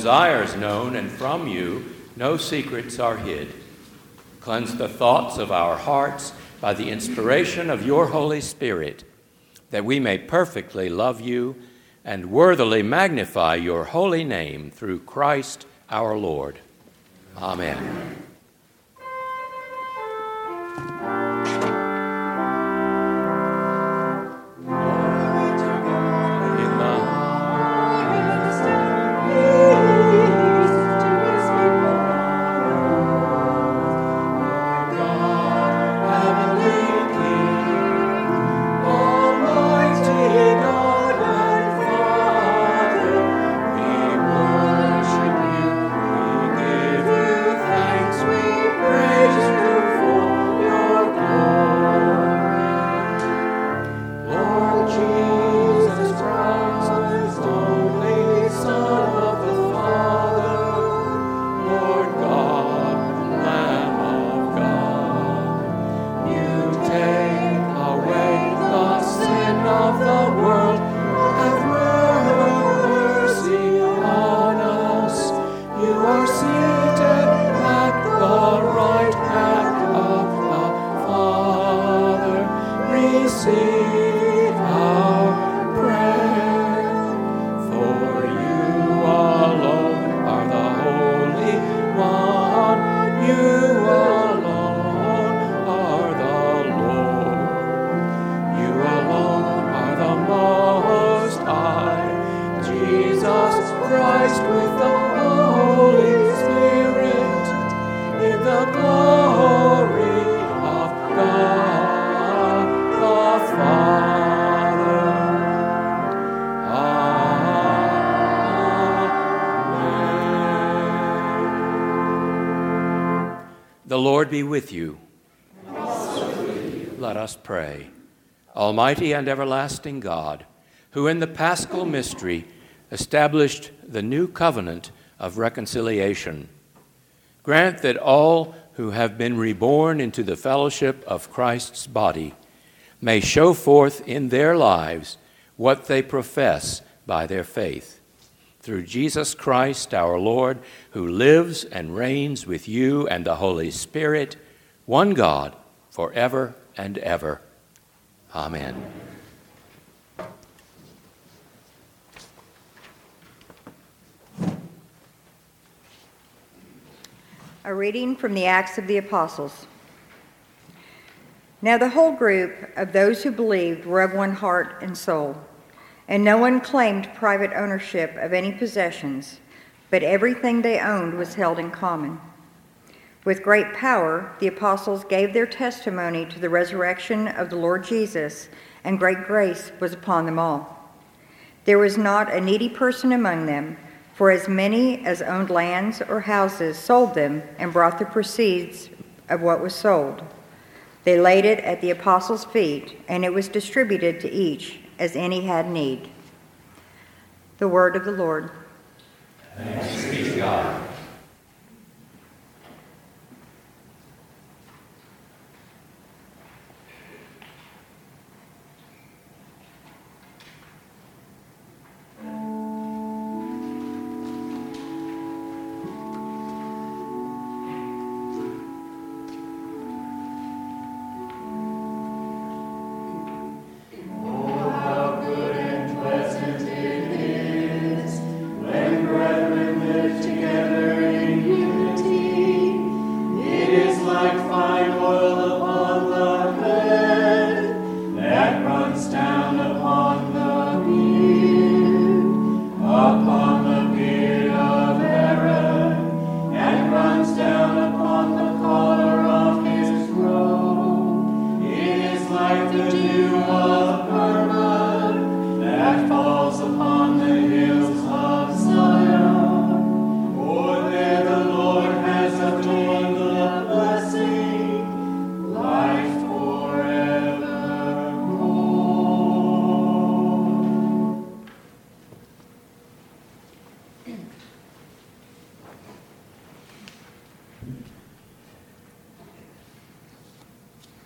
desires known, and from you no secrets are hid. Cleanse the thoughts of our hearts by the inspiration of your Holy Spirit, that we may perfectly love you and worthily magnify your holy name through Christ our Lord. Amen. The Lord be with you. Let us pray. Almighty and everlasting God, who in the Paschal mystery established the new covenant of reconciliation, grant that all who have been reborn into the fellowship of Christ's body may show forth in their lives what they profess by their faith. Through Jesus Christ our Lord, who lives and reigns with you and the Holy Spirit, one God, forever and ever. Amen. A reading from the Acts of the Apostles. Now the whole group of those who believed were of one heart and soul, and no one claimed private ownership of any possessions, but everything they owned was held in common. With great power, the apostles gave their testimony to the resurrection of the Lord Jesus, and great grace was upon them all. There was not a needy person among them, for as many as owned lands or houses sold them and brought the proceeds of what was sold. They laid it at the apostles' feet, and it was distributed to each as any had need. The word of the Lord. Thanks be to God.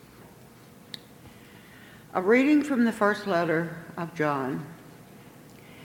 A reading from the first letter of John.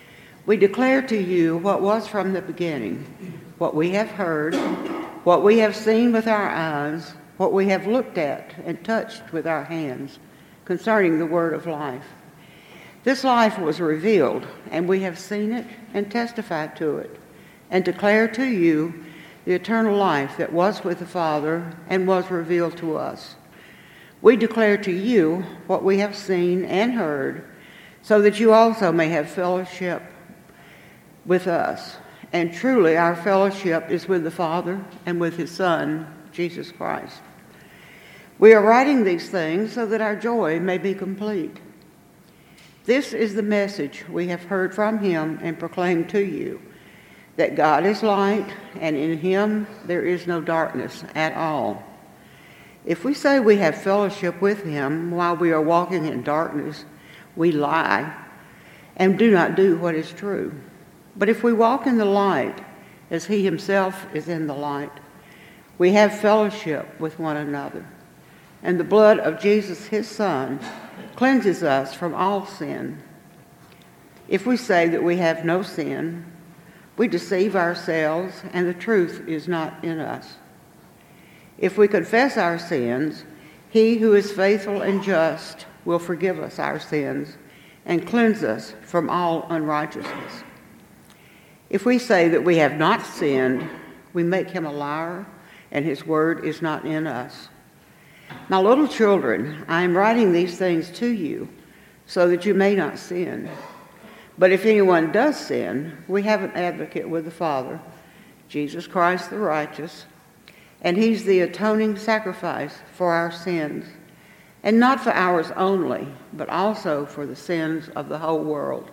We declare to you what was from the beginning, what we have heard, what we have seen with our eyes, what we have looked at and touched with our hands concerning the word of life. This life was revealed, and we have seen it and testified to it, and declare to you the eternal life that was with the Father and was revealed to us. We declare to you what we have seen and heard, so that you also may have fellowship with us. And truly our fellowship is with the Father and with his Son, Jesus Christ. We are writing these things so that our joy may be complete. This is the message we have heard from him and proclaimed to you, that God is light, and in him there is no darkness at all. If we say we have fellowship with him while we are walking in darkness, we lie and do not do what is true. But if we walk in the light, as he himself is in the light, we have fellowship with one another. And the blood of Jesus, his Son, cleanses us from all sin. If we say that we have no sin, we deceive ourselves, and the truth is not in us. If we confess our sins, he who is faithful and just will forgive us our sins and cleanse us from all unrighteousness. If we say that we have not sinned, we make him a liar, and his word is not in us. My little children, I am writing these things to you so that you may not sin. But if anyone does sin, we have an advocate with the Father, Jesus Christ the righteous, and he's the atoning sacrifice for our sins, and not for ours only, but also for the sins of the whole world.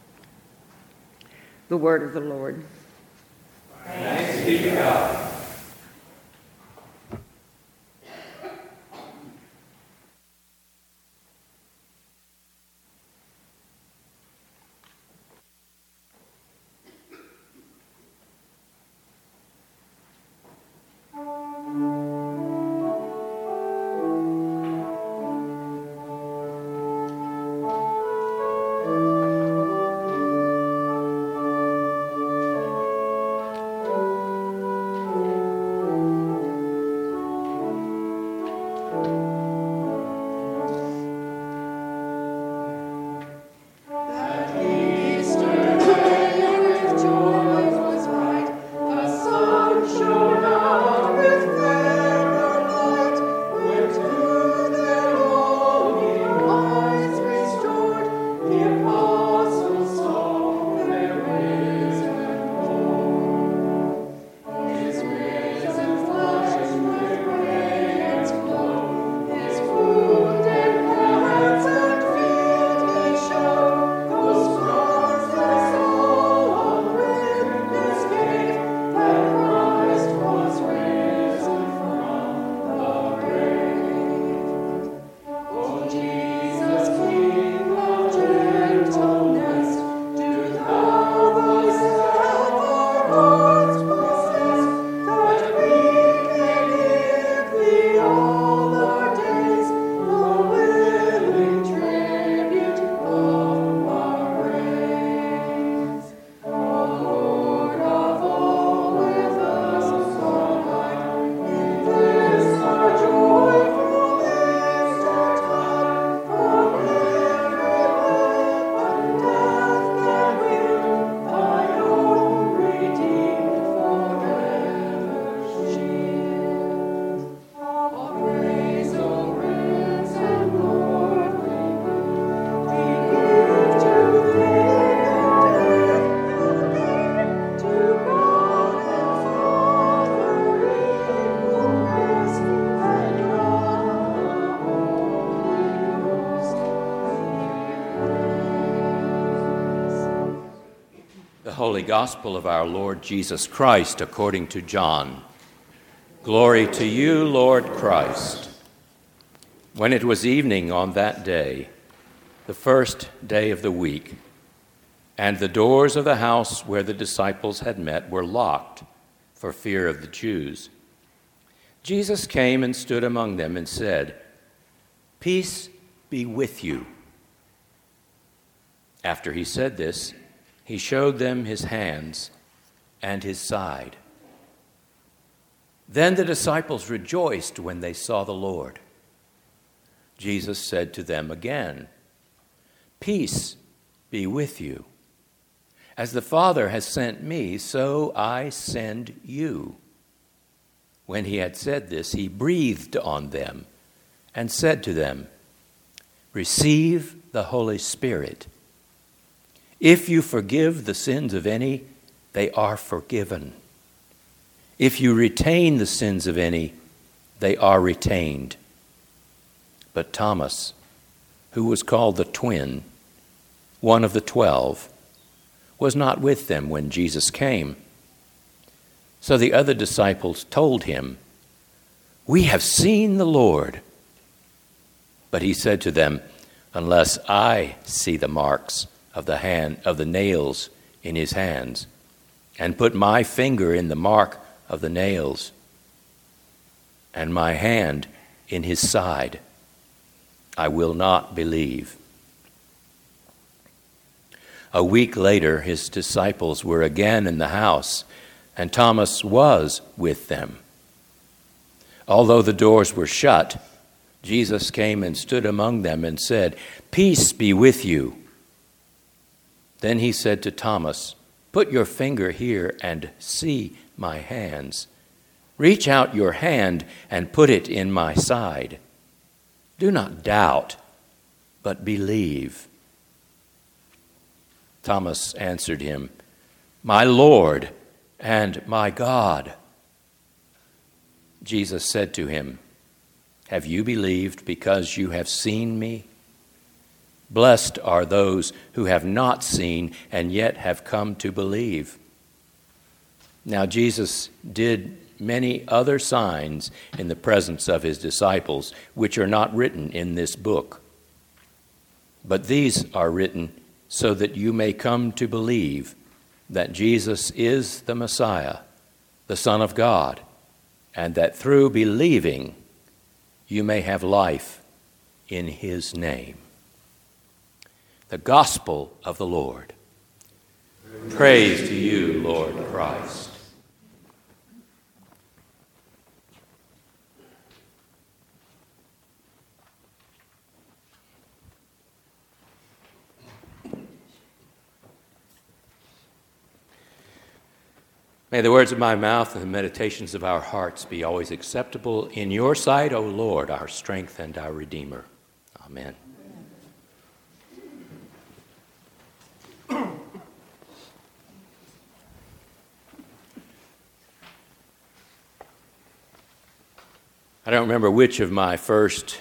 The word of the Lord. Thanks be to God. Holy Gospel of our Lord Jesus Christ according to John. Glory to you, Lord Christ. When it was evening on that day, the first day of the week, and the doors of the house where the disciples had met were locked for fear of the Jews, Jesus came and stood among them and said, "Peace be with you." After he said this, he showed them his hands and his side. Then the disciples rejoiced when they saw the Lord. Jesus said to them again, "Peace be with you. As the Father has sent me, so I send you." When he had said this, he breathed on them and said to them, "Receive the Holy Spirit. If you forgive the sins of any, they are forgiven. If you retain the sins of any, they are retained." But Thomas, who was called the twin, one of the 12, was not with them when Jesus came. So the other disciples told him, "We have seen the Lord." But he said to them, "Unless I see the marks of the nails in his hands, and put my finger in the mark of the nails, and my hand in his side, I will not believe." A week later, his disciples were again in the house, and Thomas was with them. Although the doors were shut, Jesus came and stood among them and said, "Peace be with you." Then he said to Thomas, "Put your finger here and see my hands. Reach out your hand and put it in my side. Do not doubt, but believe." Thomas answered him, "My Lord and my God." Jesus said to him, "Have you believed because you have seen me? Blessed are those who have not seen and yet have come to believe." Now Jesus did many other signs in the presence of his disciples, which are not written in this book. But these are written so that you may come to believe that Jesus is the Messiah, the Son of God, and that through believing you may have life in his name. The Gospel of the Lord. Praise to you, Lord Christ. May the words of my mouth and the meditations of our hearts be always acceptable in your sight, O Lord, our strength and our Redeemer. Amen. I don't remember which of my first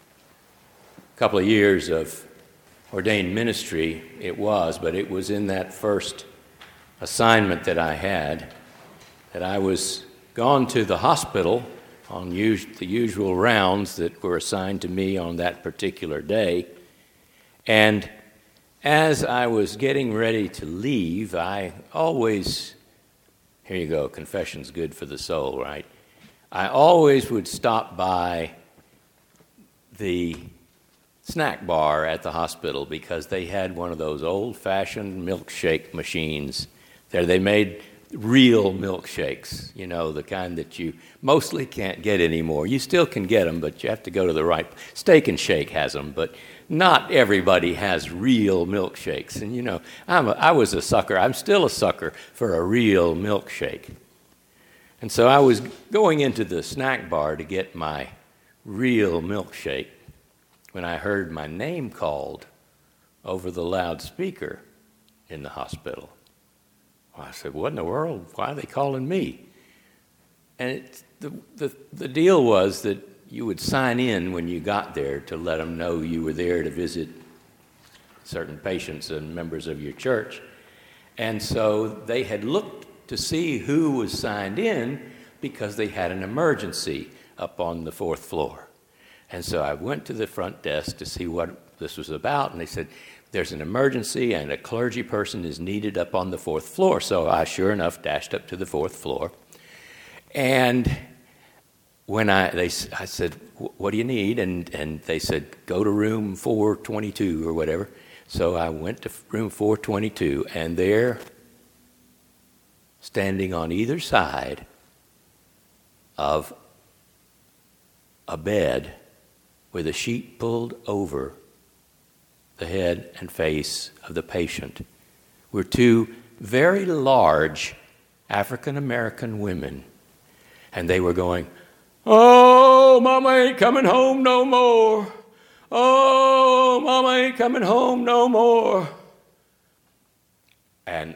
couple of years of ordained ministry it was, but it was in that first assignment that I had that I was gone to the hospital on the usual rounds that were assigned to me on that particular day. And as I was getting ready to leave, I always, here you go, confession's good for the soul, right? I always would stop by the snack bar at the hospital because they had one of those old-fashioned milkshake machines there. They made real milkshakes, you know, the kind that you mostly can't get anymore. You still can get them, but you have to go to the right. Steak and Shake has them, but not everybody has real milkshakes. And, you know, I was a sucker. I'm still a sucker for a real milkshake. And so I was going into the snack bar to get my real milkshake when I heard my name called over the loudspeaker in the hospital. I said, "What in the world? Why are they calling me?" And the deal was that you would sign in when you got there to let them know you were there to visit certain patients and members of your church. And so they had looked to see who was signed in because they had an emergency up on the 4th floor. And so I went to the front desk to see what this was about, and they said, "There's an emergency and a clergy person is needed up on the 4th floor." So I, sure enough, dashed up to the 4th floor. And when I said, "What do you need?" And they said, "Go to room 422 or whatever." So I went to room 422, and there, standing on either side of a bed with a sheet pulled over the head and face of the patient, were two very large African American women. And they were going, "Oh, Mama ain't coming home no more. Oh, Mama ain't coming home no more." And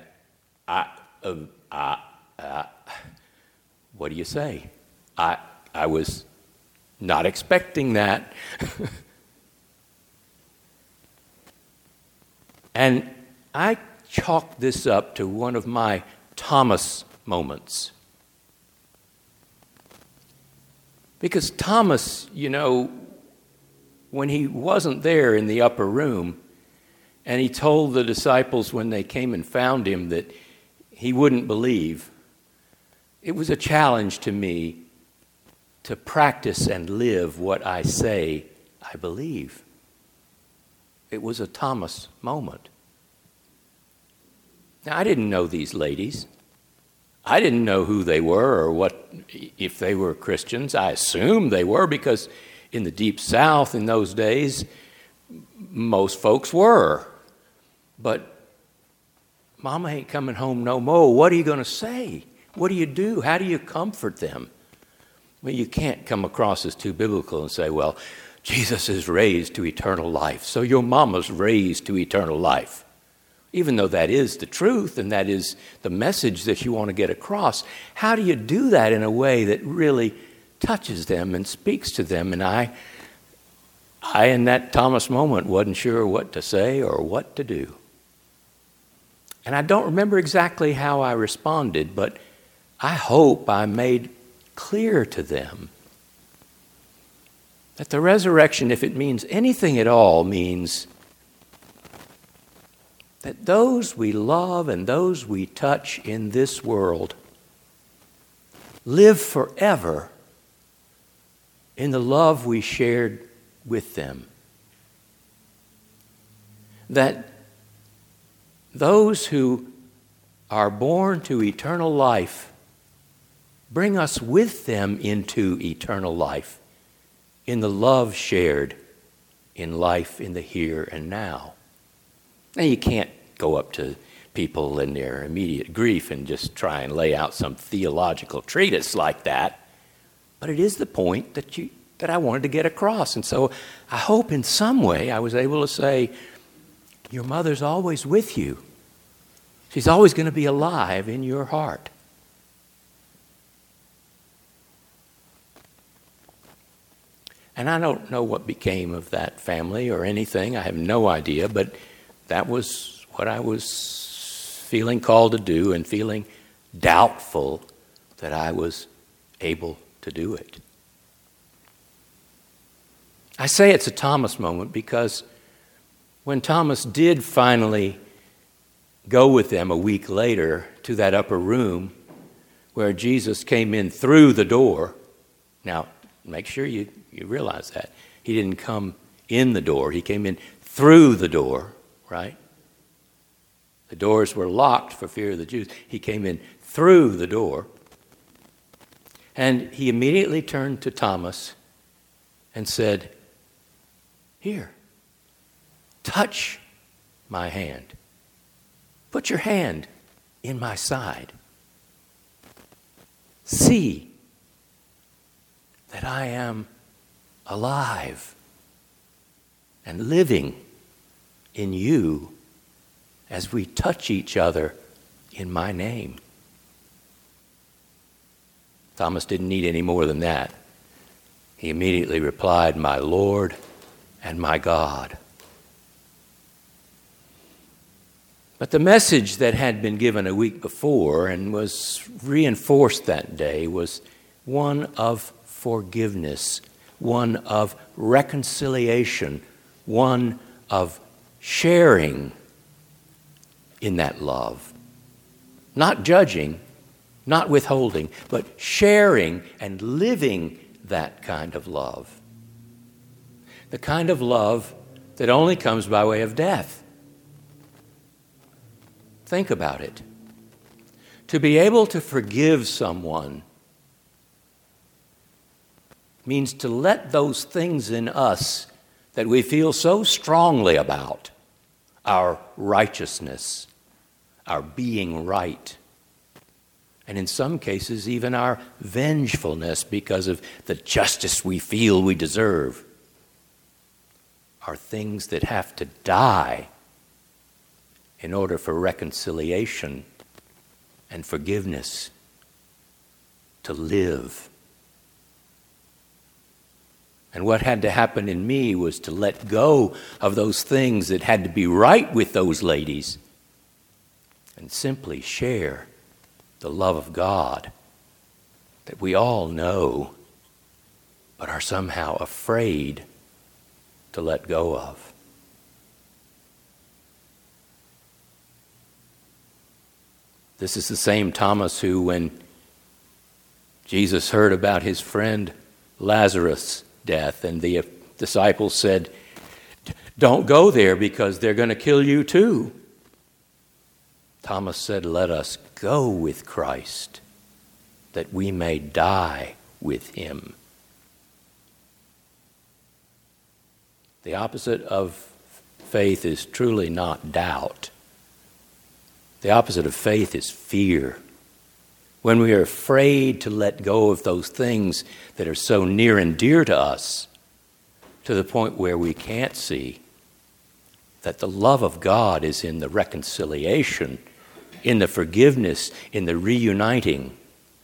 what do you say? I was not expecting that. And I chalked this up to one of my Thomas moments. Because Thomas, when he wasn't there in the upper room, and he told the disciples when they came and found him that he wouldn't believe, it was a challenge to me to practice and live what I say I believe. It was a Thomas moment. Now, I didn't know these ladies. I didn't know who they were or what, if they were Christians. I assumed they were, because in the Deep South in those days, most folks were. But Mama ain't coming home no more. What are you going to say? What do you do? How do you comfort them? Well, you can't come across as too biblical and say, well, Jesus is raised to eternal life, so your mama's raised to eternal life. Even though that is the truth and that is the message that you want to get across, how do you do that in a way that really touches them and speaks to them? And I in that Thomas moment wasn't sure what to say or what to do. And I don't remember exactly how I responded, but I hope I made clear to them that the resurrection, if it means anything at all, means that those we love and those we touch in this world live forever in the love we shared with them. That those who are born to eternal life bring us with them into eternal life in the love shared in life in the here and now. Now, you can't go up to people in their immediate grief and just try and lay out some theological treatise like that, but it is the point that I wanted to get across. And so I hope in some way I was able to say, your mother's always with you. She's always going to be alive in your heart. And I don't know what became of that family or anything. I have no idea, but that was what I was feeling called to do and feeling doubtful that I was able to do it. I say it's a Thomas moment because when Thomas did finally go with them a week later to that upper room where Jesus came in through the door. Now, make sure you realize that. He didn't come in the door. He came in through the door, right? The doors were locked for fear of the Jews. He came in through the door. And he immediately turned to Thomas and said, "Here, touch my hand. Put your hand in my side. See that I am alive and living in you as we touch each other in my name." Thomas didn't need any more than that. He immediately replied, "My Lord and my God." But the message that had been given a week before and was reinforced that day was one of forgiveness, one of reconciliation, one of sharing in that love. Not judging, not withholding, but sharing and living that kind of love. The kind of love that only comes by way of death. Think about it. To be able to forgive someone means to let those things in us that we feel so strongly about, our righteousness, our being right, and in some cases even our vengefulness because of the justice we feel we deserve, are things that have to die in order for reconciliation and forgiveness to live. And what had to happen in me was to let go of those things that had to be right with those ladies and simply share the love of God that we all know but are somehow afraid to let go of. This is the same Thomas who, when Jesus heard about his friend Lazarus' death, and the disciples said, "Don't go there because they're going to kill you too." Thomas said, "Let us go with Christ, that we may die with him." The opposite of faith is truly not doubt. The opposite of faith is fear. When we are afraid to let go of those things that are so near and dear to us, to the point where we can't see that the love of God is in the reconciliation, in the forgiveness, in the reuniting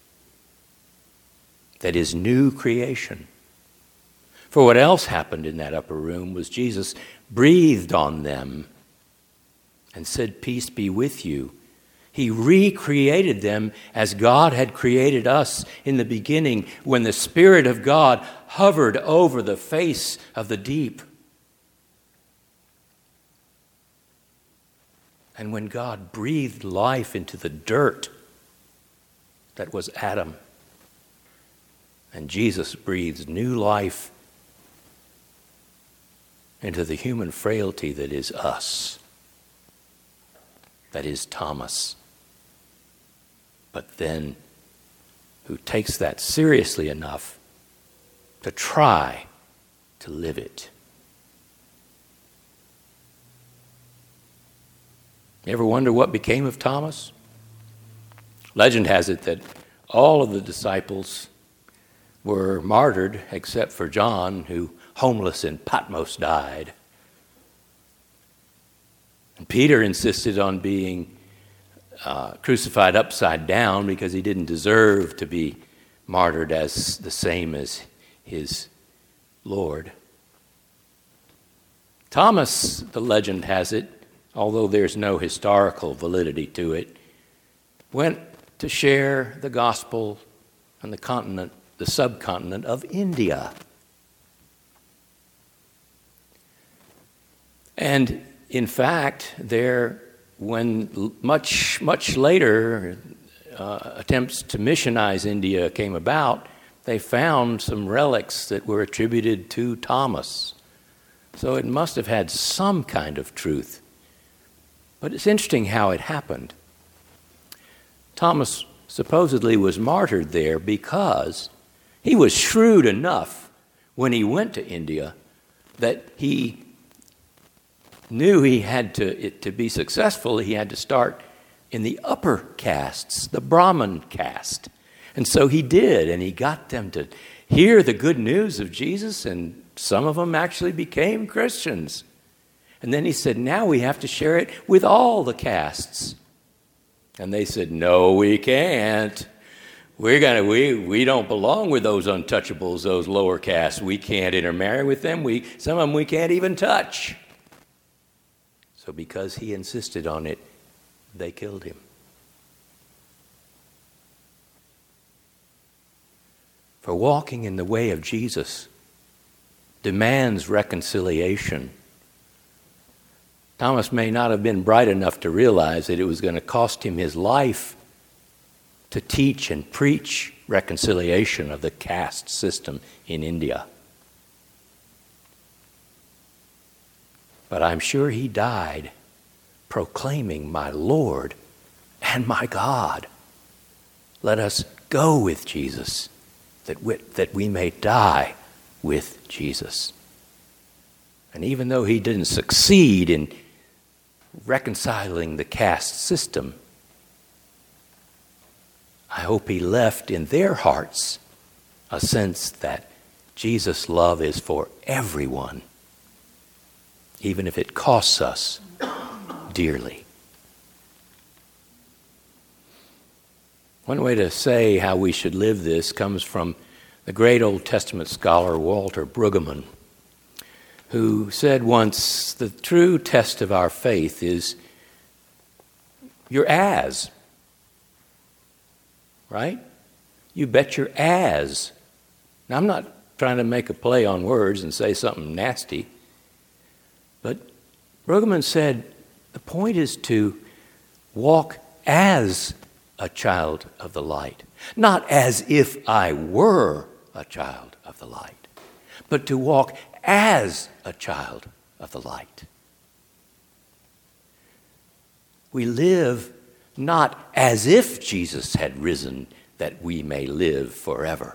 that is new creation. For what else happened in that upper room was Jesus breathed on them and said, "Peace be with you." He recreated them as God had created us in the beginning, when the Spirit of God hovered over the face of the deep. And when God breathed life into the dirt that was Adam, and Jesus breathes new life into the human frailty that is us, that is Thomas. But then who takes that seriously enough to try to live it. You ever wonder what became of Thomas? Legend has it that all of the disciples were martyred except for John, who, homeless in Patmos, died. And Peter insisted on being crucified upside down because he didn't deserve to be martyred as the same as his Lord. Thomas, the legend has it, although there's no historical validity to it, went to share the gospel on the subcontinent of India. And in fact, when much later attempts to missionize India came about, they found some relics that were attributed to Thomas. So it must have had some kind of truth. But it's interesting how it happened. Thomas supposedly was martyred there because he was shrewd enough when he went to India that he knew he had to be successful, he had to start in the upper castes, the Brahmin caste. And so he did, and he got them to hear the good news of Jesus, and some of them actually became Christians. And then he said, now we have to share it with all the castes. And they said, no, we can't. We don't belong with those untouchables, those lower castes. We can't intermarry with them. Some of them we can't even touch. So because he insisted on it, they killed him. For walking in the way of Jesus demands reconciliation. Thomas may not have been bright enough to realize that it was going to cost him his life to teach and preach reconciliation of the caste system in India. But I'm sure he died proclaiming my Lord and my God. Let us go with Jesus, that we may die with Jesus. And even though he didn't succeed in reconciling the caste system, I hope he left in their hearts a sense that Jesus' love is for everyone, even if it costs us dearly. One way to say how we should live this comes from the great Old Testament scholar Walter Brueggemann, who said once, the true test of our faith is your as. Right? You bet your as. Now, I'm not trying to make a play on words and say something nasty, but Brueggemann said the point is to walk as a child of the light. Not as if I were a child of the light, but to walk as a child of the light. We live not as if Jesus had risen that we may live forever,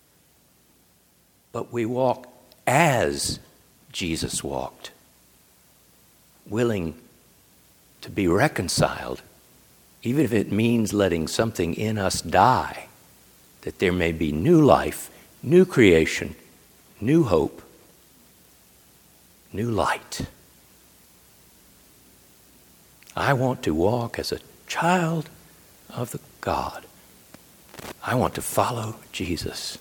but we walk as Jesus walked, willing to be reconciled, even if it means letting something in us die, that there may be new life, new creation, new hope, new light. I want to walk as a child of the God. I want to follow Jesus.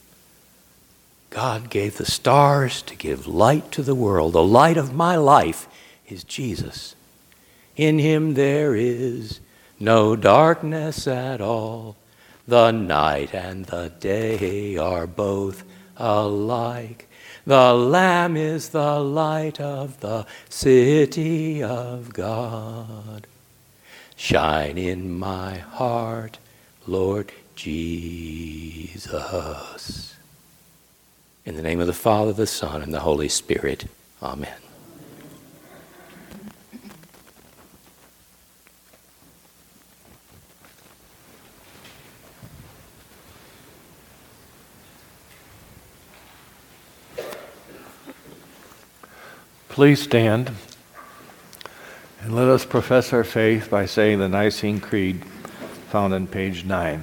God gave the stars to give light to the world. The light of my life is Jesus. In him there is no darkness at all. The night and the day are both alike. The Lamb is the light of the city of God. Shine in my heart, Lord Jesus. In the name of the Father, the Son, and the Holy Spirit. Amen. Please stand and let us profess our faith by saying the Nicene Creed found on page 9.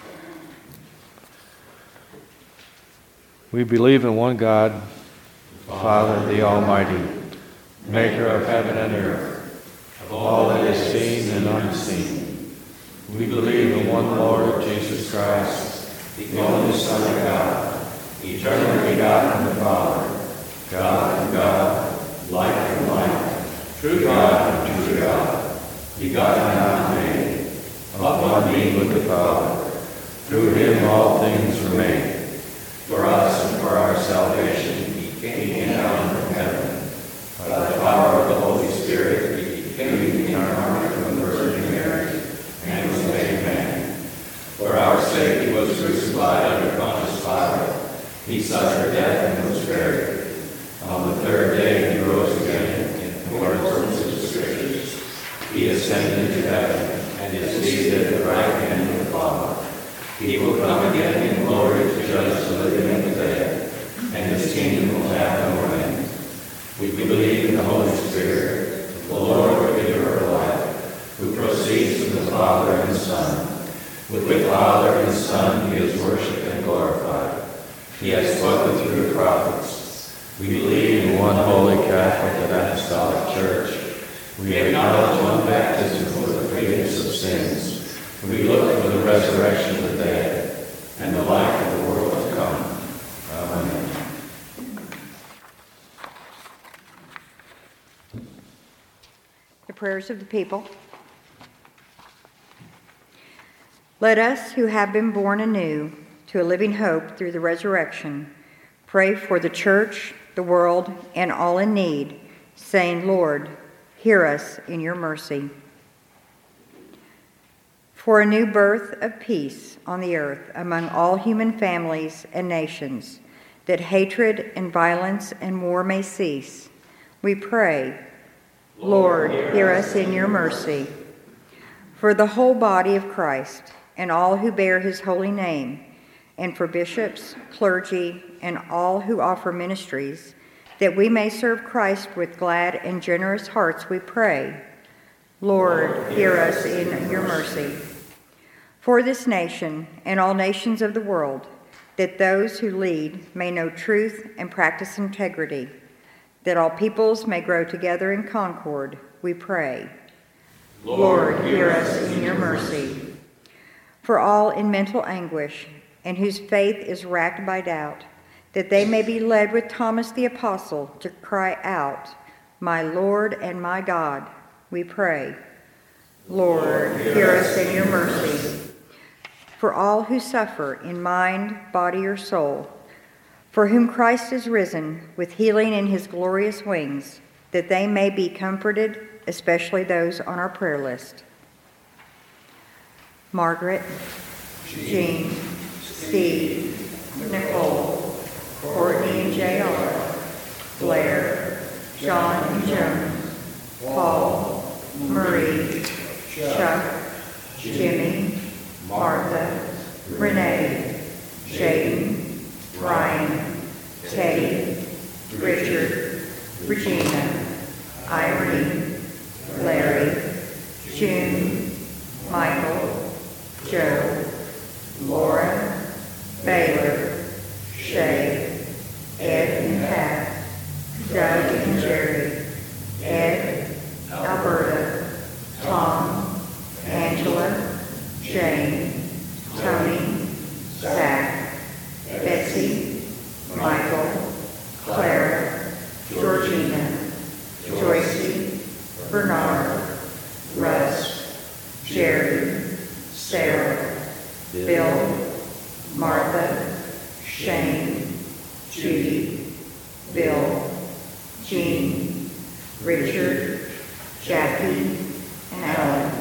We believe in one God, Father, the Almighty, maker of heaven and earth, of all that is seen and unseen. We believe in one Lord Jesus Christ, the only Son of God, eternally begotten of the Father, God from God, light from light, true God from true God, begotten and not made, of one being with the Father. Through him all things were made. For us and for our salvation, he came down from heaven. By the power of the Holy Spirit, he came incarnate from the Virgin Mary and was made man. For our sake, he was crucified under Pontius Pilate. He suffered death and was buried. On the third day, he rose again in accordance with the Scriptures. He ascended into heaven and is seated at the right hand of the Father. He will come again in glory to judge the living and the dead, and his kingdom will have no end. We believe in the Holy Spirit, the Lord, giver of life, who proceeds from the Father and the Son. With the Father and the Son he is worshipped and glorified. He has spoken through the prophets. We believe in one holy Catholic and Apostolic Church. We acknowledge one baptism for the forgiveness of sins. We look for the resurrection of the dead and the life of the world to come. Amen. The prayers of the people. Let us who have been born anew to a living hope through the resurrection pray for the church, the world, and all in need, saying, Lord, hear us in your mercy. For a new birth of peace on the earth among all human families and nations, that hatred and violence and war may cease, we pray Lord, hear us in your mercy. For the whole body of Christ and all who bear his holy name, and for bishops, clergy, and all who offer ministries, that we may serve Christ with glad and generous hearts, we pray. Lord, hear us in your mercy. For this nation and all nations of the world, that those who lead may know truth and practice integrity, that all peoples may grow together in concord, we pray. Lord, hear us in your mercy. For all in mental anguish and whose faith is racked by doubt, that they may be led with Thomas the Apostle to cry out, my Lord and my God, we pray. Lord, hear us in your mercy. For all who suffer in mind, body, or soul, for whom Christ is risen with healing in his glorious wings, that they may be comforted, especially those on our prayer list. Margaret, Jean, Steve, Nicole, Courtney and J.R., Blair, John and Jones, Paul, Marie, Chuck, Jimmy, Martha, Renee, Jaden, Ryan, Teddy, Richard, Regina, Irene, Larry, June, Michael, Joe, Laura, Baylor, Shay, Ed and Pat, Doug and Jerry, Ed, Alberta, Tom, Angela, Jane, Tony, Zach, Betsy, Michael, Clara, Georgina, Joycey, Bernard, Russ, Jerry, Sarah, Bill, Martha, Shane, Judy, Bill, Jean, Richard, Jackie, and Alan.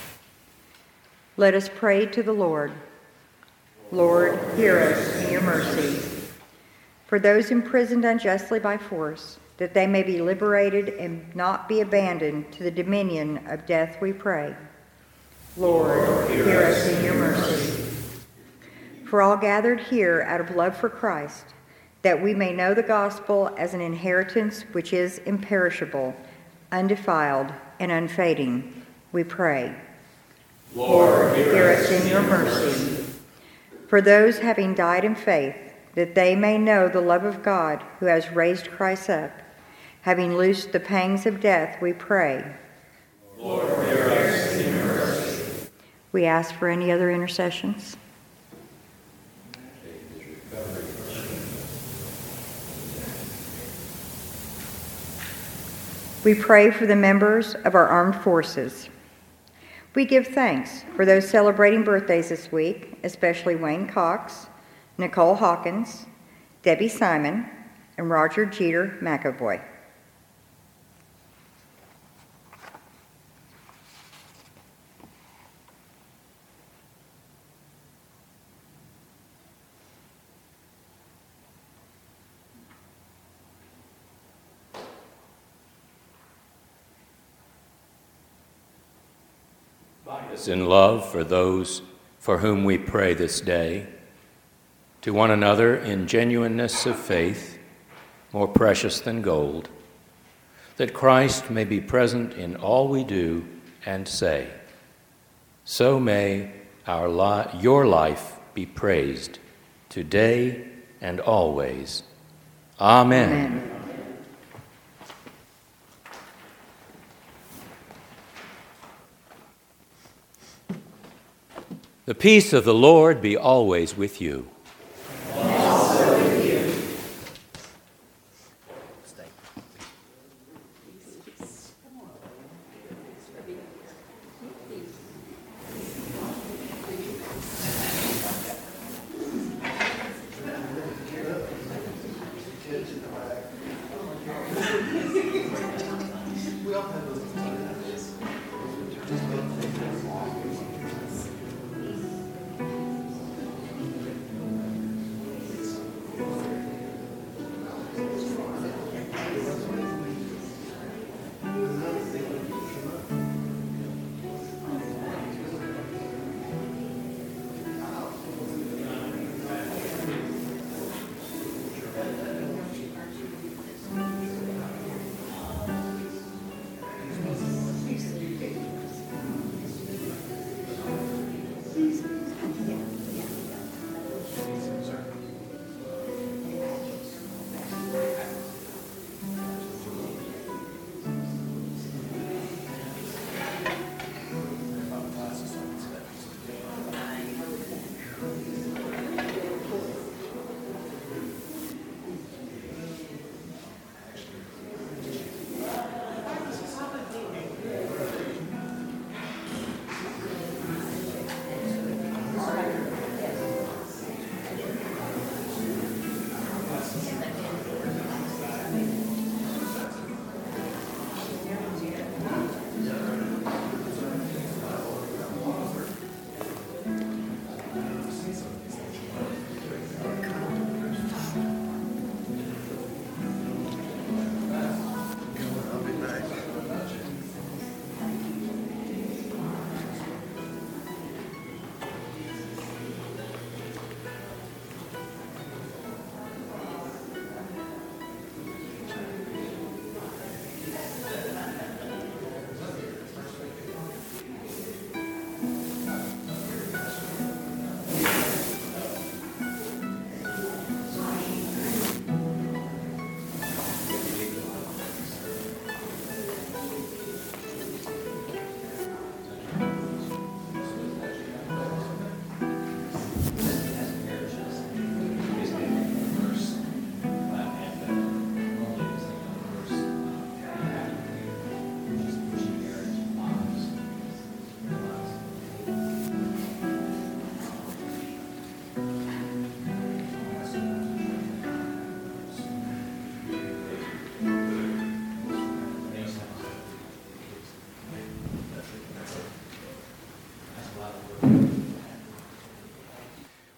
Let us pray to the Lord. Lord, hear us in your mercy. For those imprisoned unjustly by force, that they may be liberated and not be abandoned to the dominion of death, we pray. Lord, hear us in your mercy. For all gathered here out of love for Christ, that we may know the gospel as an inheritance which is imperishable, undefiled, and unfading, we pray. Lord, hear us in your mercy. For those having died in faith, that they may know the love of God who has raised Christ up, having loosed the pangs of death, we pray. Lord, hear us in your mercy. We ask for any other intercessions. We pray for the members of our armed forces. We give thanks for those celebrating birthdays this week, especially Wayne Cox, Nicole Hawkins, Debbie Simon, and Roger Jeter McAvoy. Bind us in love for those for whom we pray this day, to one another in genuineness of faith, more precious than gold, that Christ may be present in all we do and say. So may your life be praised today and always. Amen. Amen. The peace of the Lord be always with you. And also with you.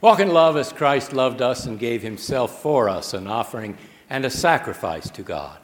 Walk in love as Christ loved us and gave himself for us, an offering and a sacrifice to God.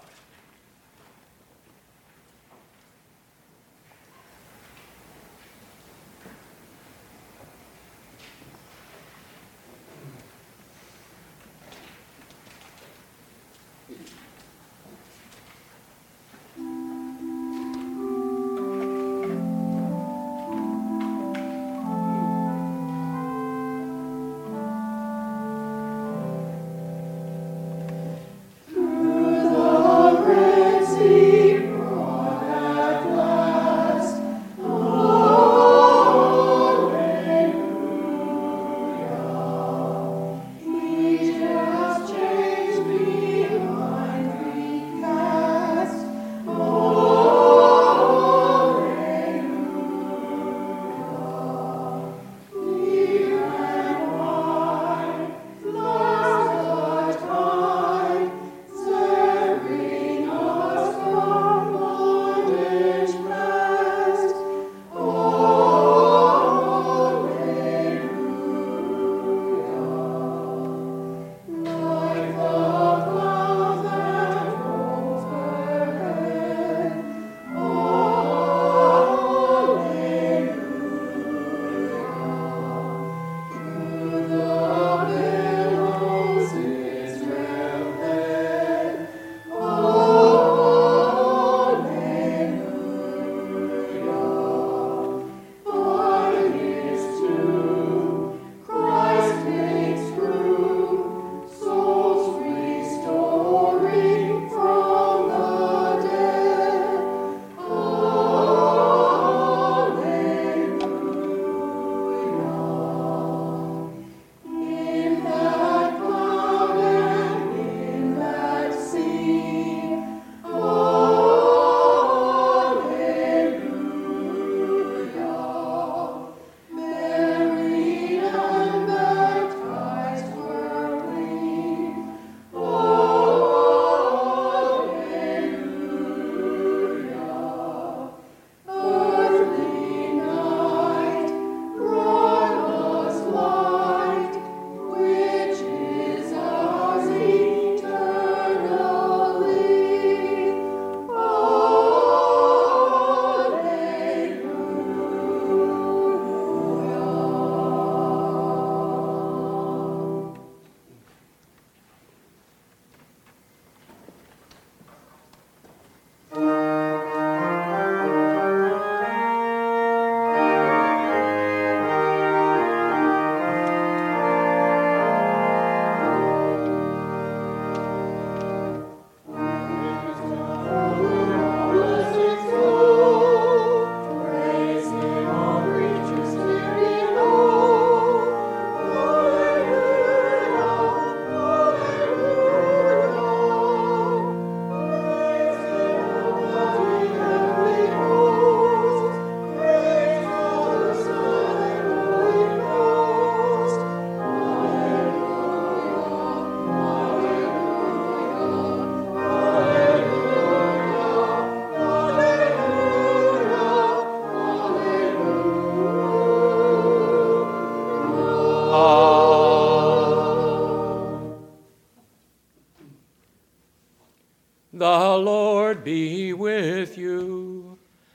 The Lord be with you,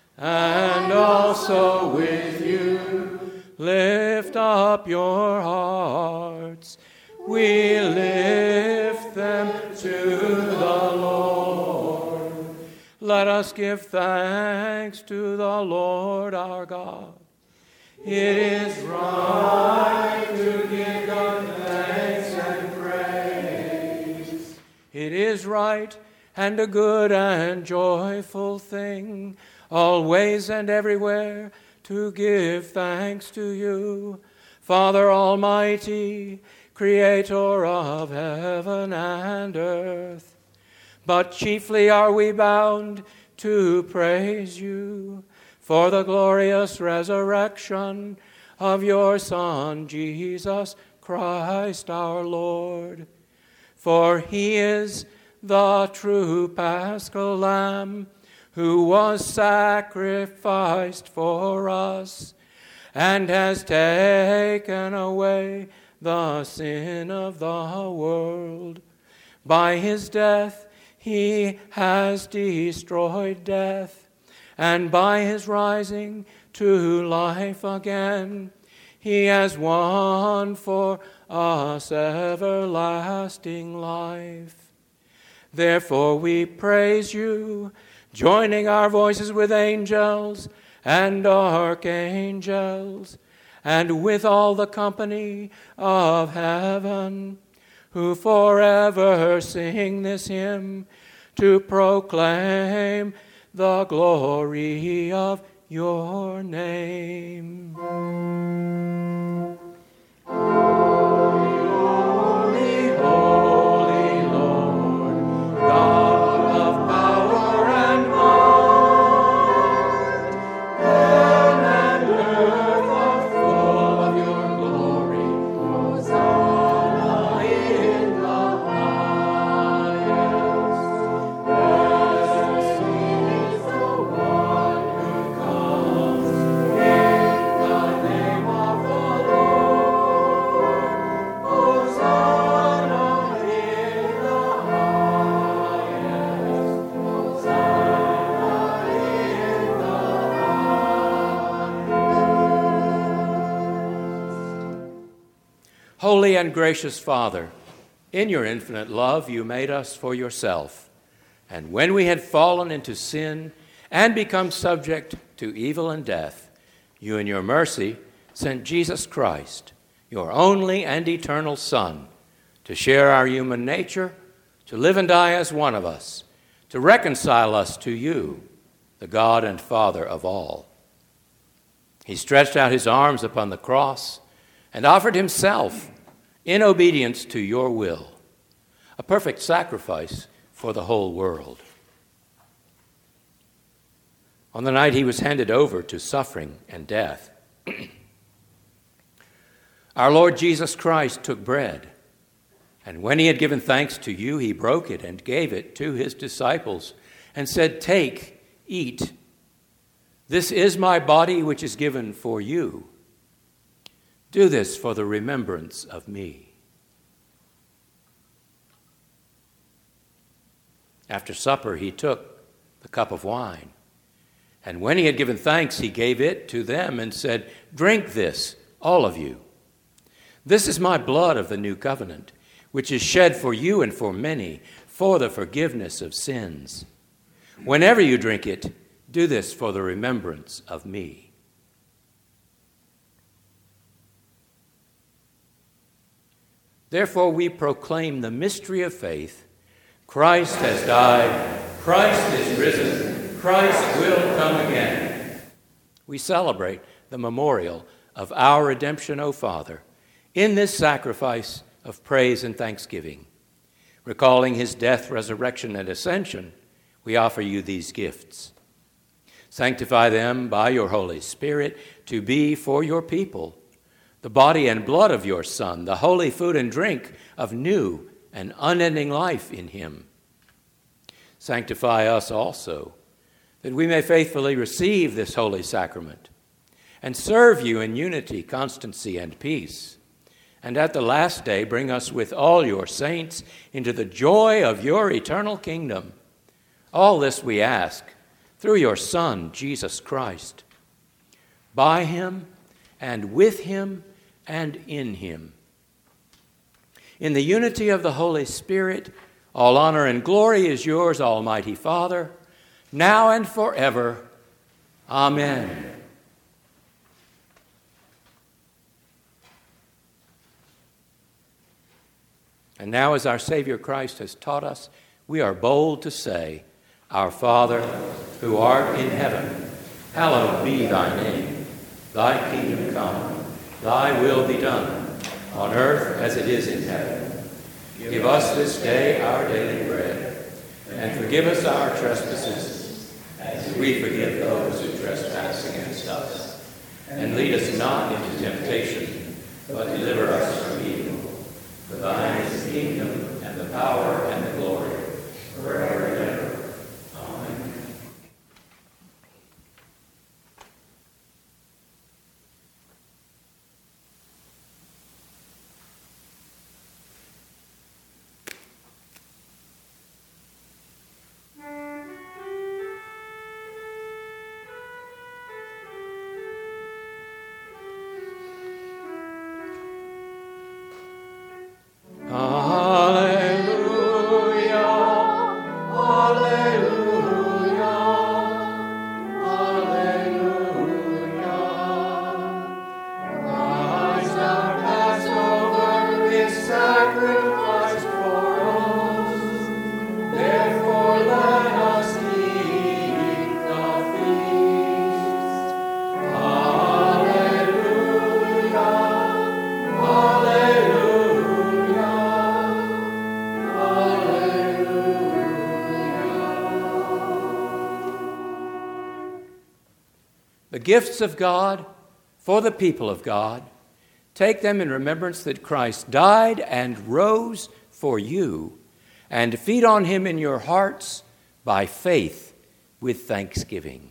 and also with you. Lift up your hearts. We lift them to the Lord. Let us give thanks to the Lord our God. It is right to give God thanks and praise. It is right and a good and joyful thing, always and everywhere, to give thanks to you, Father Almighty, Creator of heaven and earth. But chiefly are we bound to praise you for the glorious resurrection of your Son, Jesus Christ our Lord. For he is the true Paschal Lamb who was sacrificed for us and has taken away the sin of the world. By his death he has destroyed death, and by his rising to life again, he has won for us everlasting life. Therefore we praise you, joining our voices with angels and archangels, and with all the company of heaven, who forever sing this hymn to proclaim the glory of your name. Holy, holy, holy Lord, God of power and might, heaven and earth are full of your glory. Hosanna in the highest. Blessed is the one who comes in the name of the Lord. Hosanna in the highest. Hosanna in the highest. Holy and gracious Father, in your infinite love you made us for yourself. And when we had fallen into sin and become subject to evil and death, you in your mercy sent Jesus Christ, your only and eternal Son, to share our human nature, to live and die as one of us, to reconcile us to you, the God and Father of all. He stretched out his arms upon the cross and offered himself in obedience to your will, a perfect sacrifice for the whole world. On the night he was handed over to suffering and death, our Lord Jesus Christ took bread, and when he had given thanks to you, he broke it and gave it to his disciples and said, "Take, eat. This is my body which is given for you. Do this for the remembrance of me." After supper, he took the cup of wine, and when he had given thanks, he gave it to them and said, "Drink this, all of you. This is my blood of the new covenant, which is shed for you and for many for the forgiveness of sins. Whenever you drink it, do this for the remembrance of me." Therefore, we proclaim the mystery of faith. Christ has died. Christ is risen. Christ will come again. We celebrate the memorial of our redemption, O Father, in this sacrifice of praise and thanksgiving. Recalling his death, resurrection, and ascension, we offer you these gifts. Sanctify them by your Holy Spirit to be for your people the body and blood of your Son, the holy food and drink of new and unending life in him. Sanctify us also, that we may faithfully receive this holy sacrament and serve you in unity, constancy, and peace. And at the last day, bring us with all your saints into the joy of your eternal kingdom. All this we ask through your Son, Jesus Christ. By him and with him and in him. In the unity of the Holy Spirit, all honor and glory is yours, Almighty Father, now and forever. Amen. And now, as our Savior Christ has taught us, we are bold to say, "Our Father, who art in heaven, hallowed be thy name. Thy kingdom come, thy will be done, on earth as it is in heaven. Give us this day our daily bread, and forgive us our trespasses, as we forgive those who trespass against us. And lead us not into temptation, but deliver us from evil. For thine is the kingdom, and the power, and the glory, forever and ever. Amen." the gifts of God for the people of God. Take them in remembrance that Christ died and rose for you, and feed on him in your hearts by faith with thanksgiving.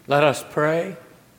Let us pray.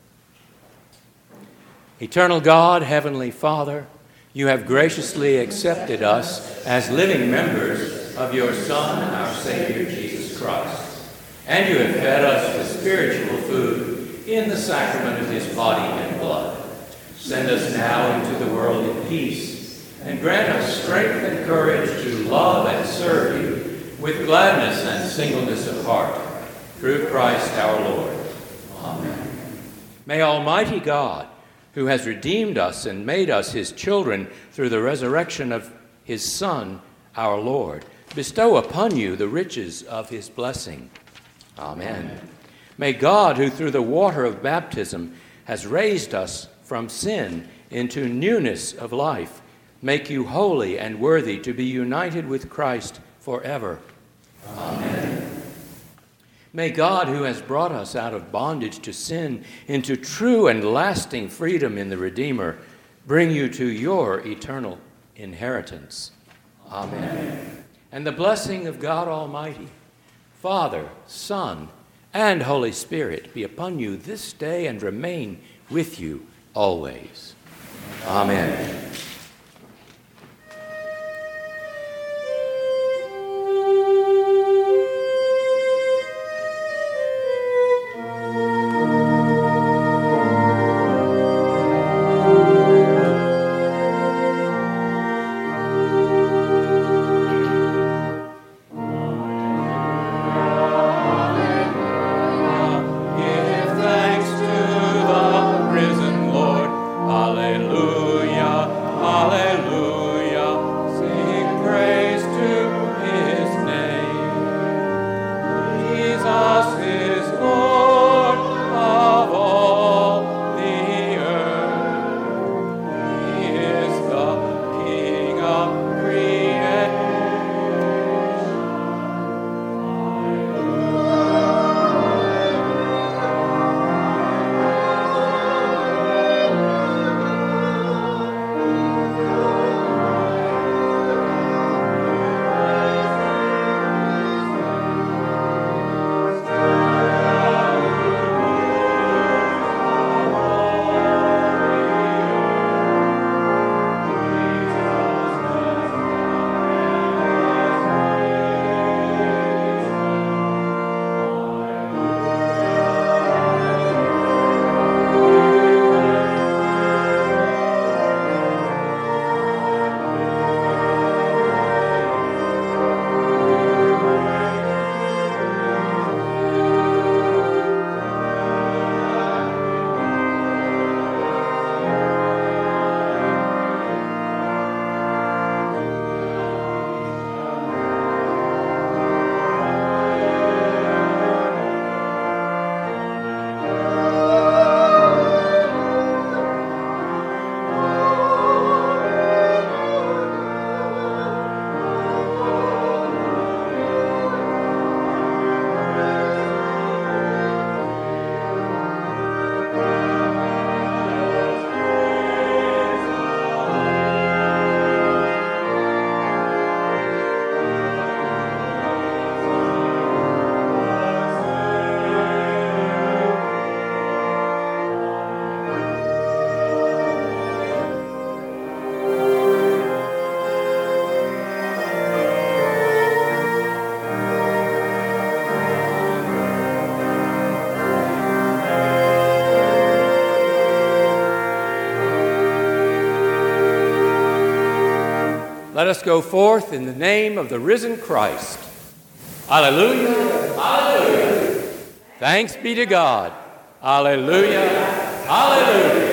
Eternal God, Heavenly Father, you have graciously accepted us as living members of your Son, our Savior, Jesus Christ. And you have fed us with spiritual food in the sacrament of his body and blood. Send us now into the world in peace, and grant us strength and courage to love and serve you with gladness and singleness of heart. Through Christ our Lord. Amen. May Almighty God, who has redeemed us and made us his children through the resurrection of his Son, our Lord, bestow upon you the riches of his blessing. Amen. May God, who through the water of baptism has raised us from sin into newness of life, make you holy and worthy to be united with Christ forever. Amen. May God, who has brought us out of bondage to sin into true and lasting freedom in the Redeemer, bring you to your eternal inheritance. Amen. And the blessing of God Almighty, Father, Son, and Holy Spirit be upon you this day and remain with you always. Amen. Let us go forth in the name of the risen Christ. Alleluia, alleluia. Thanks be to God. Alleluia, alleluia.